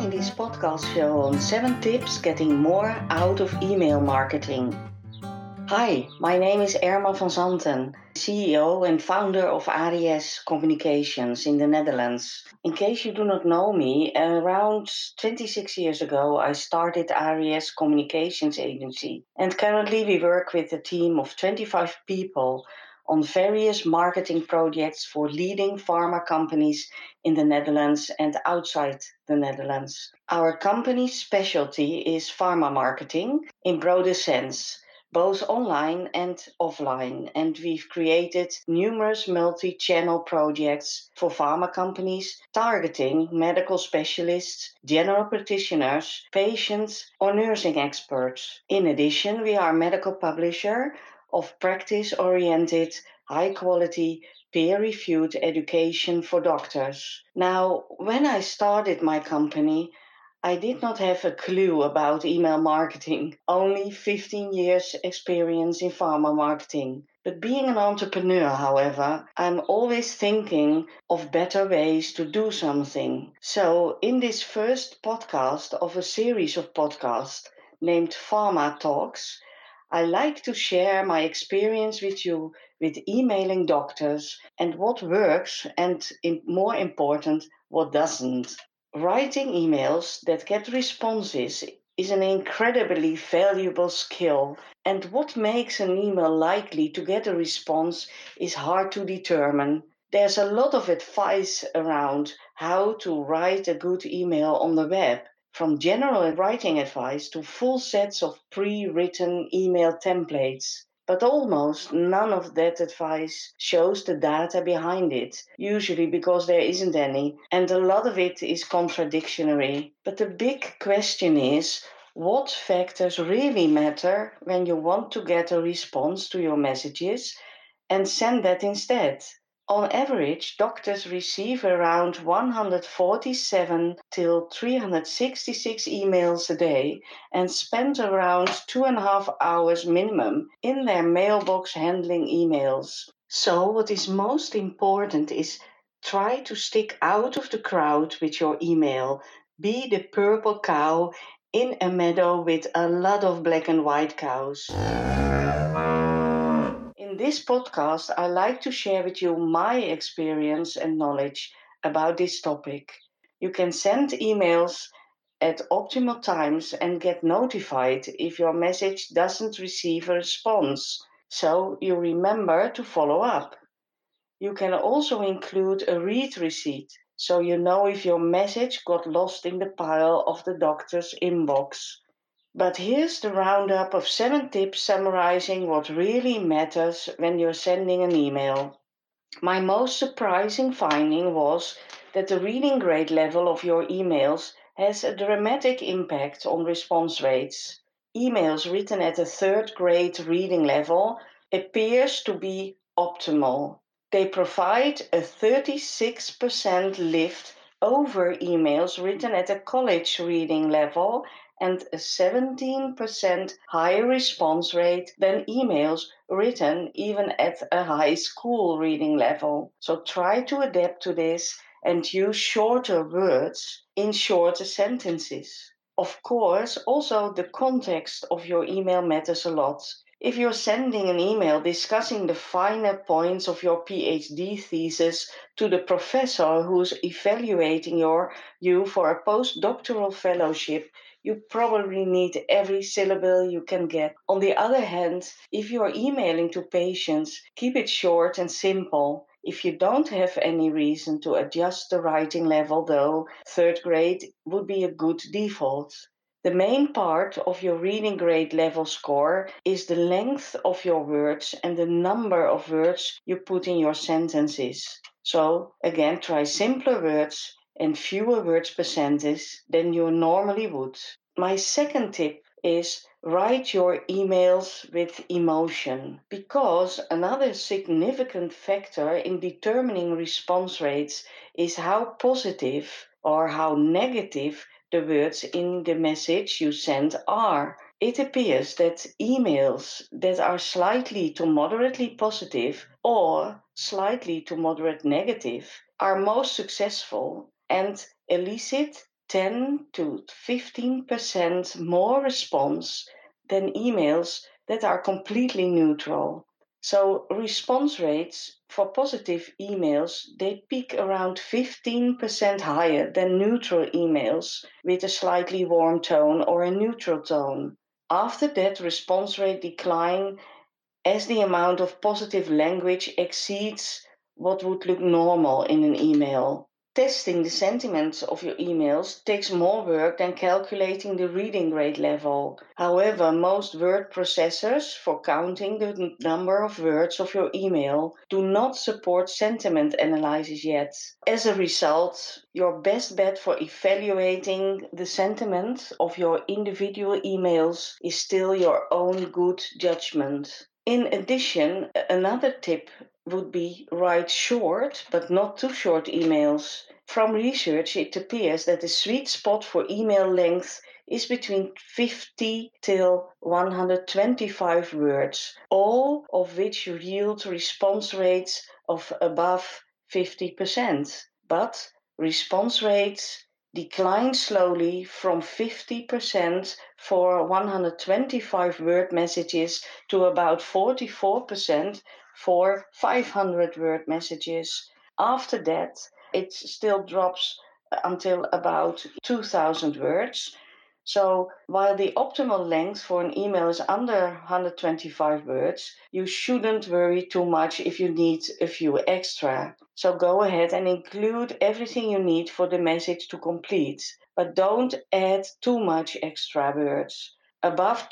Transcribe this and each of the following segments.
in this podcast show on 7 tips getting more out of email marketing. Hi, my name is Irma van Zanten, CEO and founder of ADS Communications in the Netherlands. In case you do not know me, around 26 years ago I started ADS Communications Agency, and currently we work with a team of 25 people on various marketing projects for leading pharma companies in the Netherlands and outside the Netherlands. Our company's specialty is pharma marketing in broader sense, both online and offline, and we've created numerous multi-channel projects for pharma companies targeting medical specialists, general practitioners, patients, or nursing experts. In addition, we are a medical publisher of practice-oriented, high-quality, peer-reviewed education for doctors. Now, when I started my company, I did not have a clue about email marketing, only 15 years experience in pharma marketing. But being an entrepreneur, however, I'm always thinking of better ways to do something. So in this first podcast of a series of podcasts named Pharma Talks, I like to share my experience with you with emailing doctors and what works and, more important, what doesn't. Writing emails that get responses is an incredibly valuable skill, and what makes an email likely to get a response is hard to determine. There's a lot of advice around how to write a good email on the web, from general writing advice to full sets of pre-written email templates. But almost none of that advice shows the data behind it, usually because there isn't any, and a lot of it is contradictory. But the big question is, what factors really matter when you want to get a response to your messages and send that instead? On average, doctors receive around 147 till 366 emails a day and spend around 2.5 hours minimum in their mailbox handling emails. So what is most important is try to stick out of the crowd with your email. Be the purple cow in a meadow with a lot of black and white cows. In this podcast, I like to share with you my experience and knowledge about this topic. You can send emails at optimal times and get notified if your message doesn't receive a response, so you remember to follow up. You can also include a read receipt, so you know if your message got lost in the pile of the doctor's inbox. But here's the roundup of 7 tips summarizing what really matters when you're sending an email. My most surprising finding was that the reading grade level of your emails has a dramatic impact on response rates. Emails written at a 3rd grade reading level appears to be optimal. They provide a 36% lift over emails written at a college reading level and a 17% higher response rate than emails written even at a high school reading level. So try to adapt to this and use shorter words in shorter sentences. Of course, also the context of your email matters a lot. If you're sending an email discussing the finer points of your PhD thesis to the professor who's evaluating you for a postdoctoral fellowship, you probably need every syllable you can get. On the other hand, if you are emailing to patients, keep it short and simple. If you don't have any reason to adjust the writing level, though, 3rd grade would be a good default. The main part of your reading grade level score is the length of your words and the number of words you put in your sentences. So, again, try simpler words and fewer words per sentence than you normally would. My second tip is write your emails with emotion, because another significant factor in determining response rates is how positive or how negative the words in the message you send are. It appears that emails that are slightly to moderately positive or slightly to moderate negative are most successful and elicit 10 to 15% more response than emails that are completely neutral. So response rates for positive emails, they peak around 15% higher than neutral emails with a slightly warm tone or a neutral tone. After that, response rate decline as the amount of positive language exceeds what would look normal in an email. Testing the sentiments of your emails takes more work than calculating the reading grade level. However, most word processors for counting the number of words of your email do not support sentiment analysis yet. As a result, your best bet for evaluating the sentiment of your individual emails is still your own good judgment. In addition, another tip would be write short but not too short emails. From research, it appears that the sweet spot for email length is between 50 till 125 words, all of which yield response rates of above 50%. But response rates decline slowly from 50% for 125 word messages to about 44% for 500 word messages. After that, it still drops until about 2000 words. So while the optimal length for an email is under 125 words, you shouldn't worry too much if you need a few extra. So go ahead and include everything you need for the message to complete, but don't add too much extra words. Above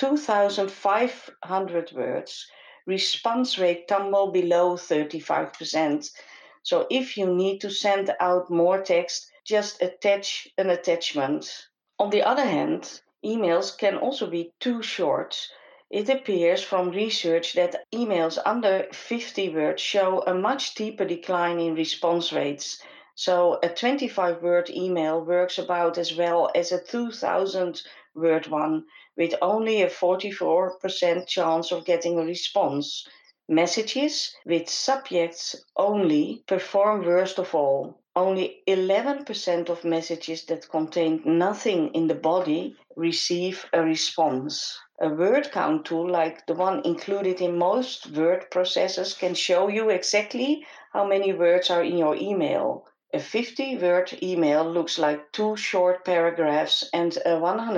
2500 words, response rate tumble below 35%. So if you need to send out more text, just attach an attachment. On the other hand, emails can also be too short. It appears from research that emails under 50 words show a much steeper decline in response rates. So a 25-word email works about as well as a 2,000-word one, with only a 44% chance of getting a response. Messages with subjects only perform worst of all. Only 11% of messages that contain nothing in the body receive a response. A word count tool like the one included in most word processors can show you exactly how many words are in your email. A 50-word email looks like 2 short paragraphs, and a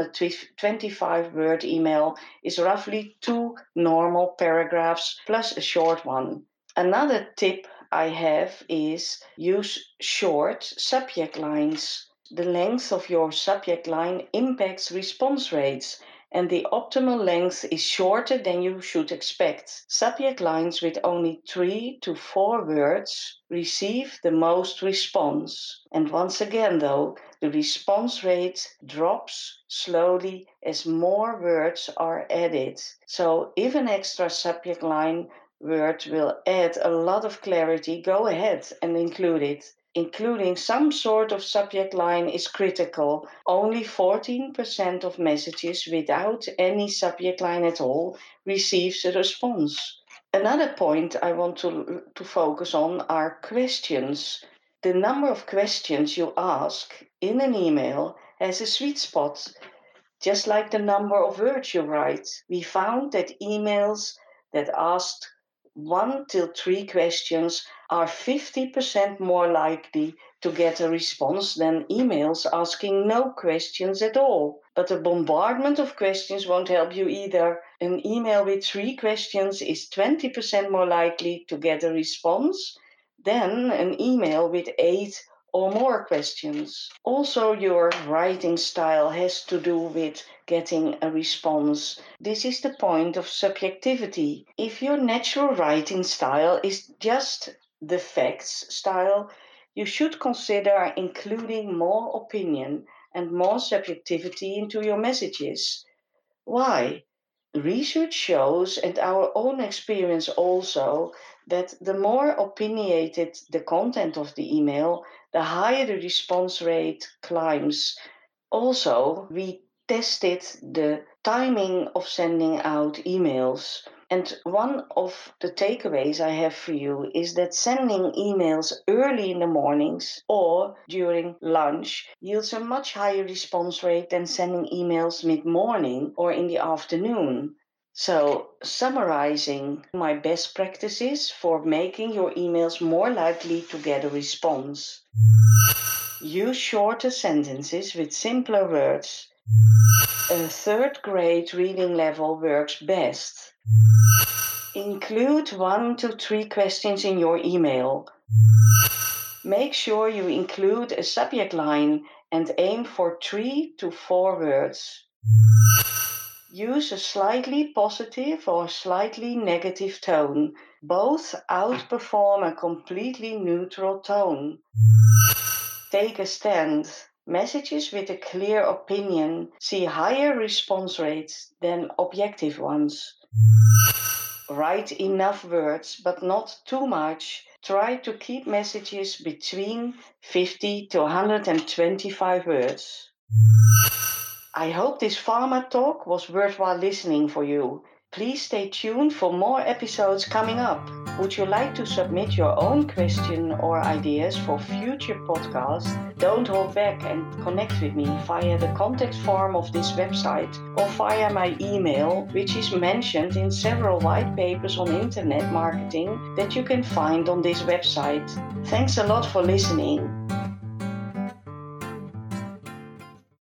125-word email is roughly 2 normal paragraphs plus a short one. Another tip I have is use short subject lines. The length of your subject line impacts response rates, and the optimal length is shorter than you should expect. Subject lines with only 3 to 4 words receive the most response. And once again, though, the response rate drops slowly as more words are added. So if an extra subject line word will add a lot of clarity, go ahead and include it. Including some sort of subject line is critical. Only 14% of messages without any subject line at all receives a response. Another point I want to focus on are questions. The number of questions you ask in an email has a sweet spot, just like the number of words you write. We found that emails that asked 1 till 3 questions are 50% more likely to get a response than emails asking no questions at all. But a bombardment of questions won't help you either. An email with 3 questions is 20% more likely to get a response than an email with 8 or more questions. Also, your writing style has to do with getting a response. This is the point of subjectivity. If your natural writing style is just the facts style, you should consider including more opinion and more subjectivity into your messages. Why? Research shows, and our own experience also, that the more opinionated the content of the email, the higher the response rate climbs. Also, we tested the timing of sending out emails. And one of the takeaways I have for you is that sending emails early in the mornings or during lunch yields a much higher response rate than sending emails mid-morning or in the afternoon. So, summarizing my best practices for making your emails more likely to get a response. Use shorter sentences with simpler words. A third grade reading level works best. Include 1 to 3 questions in your email. Make sure you include a subject line and aim for 3 to 4 words. Use a slightly positive or slightly negative tone. Both outperform a completely neutral tone. Take a stand. Messages with a clear opinion see higher response rates than objective ones. Write enough words, but not too much. Try to keep messages between 50 to 125 words. I hope this pharma talk was worthwhile listening for you. Please stay tuned for more episodes coming up. Would you like to submit your own question or ideas for future podcasts? Don't hold back and connect with me via the contact form of this website or via my email, which is mentioned in several white papers on internet marketing that you can find on this website. Thanks a lot for listening.